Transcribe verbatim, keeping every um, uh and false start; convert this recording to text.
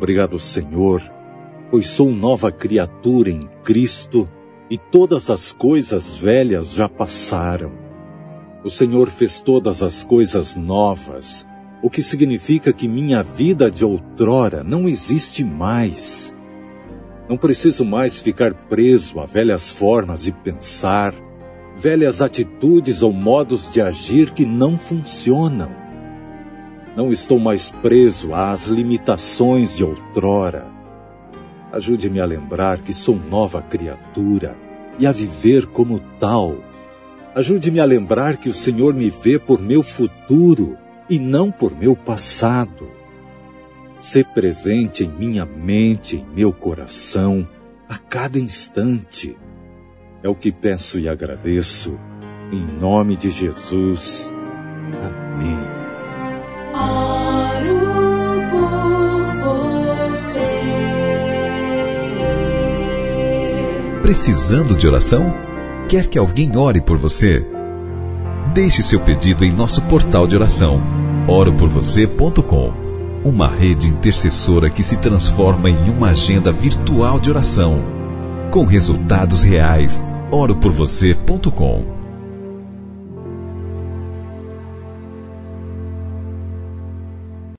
obrigado, Senhor, pois sou nova criatura em Cristo e todas as coisas velhas já passaram. O Senhor fez todas as coisas novas, o que significa que minha vida de outrora não existe mais. Não preciso mais ficar preso a velhas formas de pensar, velhas atitudes ou modos de agir que não funcionam. Não estou mais preso às limitações de outrora. Ajude-me a lembrar que sou nova criatura e a viver como tal. Ajude-me a lembrar que o Senhor me vê por meu futuro e não por meu passado. Sê presente em minha mente, em meu coração, a cada instante. É o que peço e agradeço, em nome de Jesus. Amém. Oro por você. Precisando de oração? Quer que alguém ore por você? Deixe seu pedido em nosso portal de oração, oro por você ponto com. Uma rede intercessora que se transforma em uma agenda virtual de oração, com resultados reais. oro por você ponto com.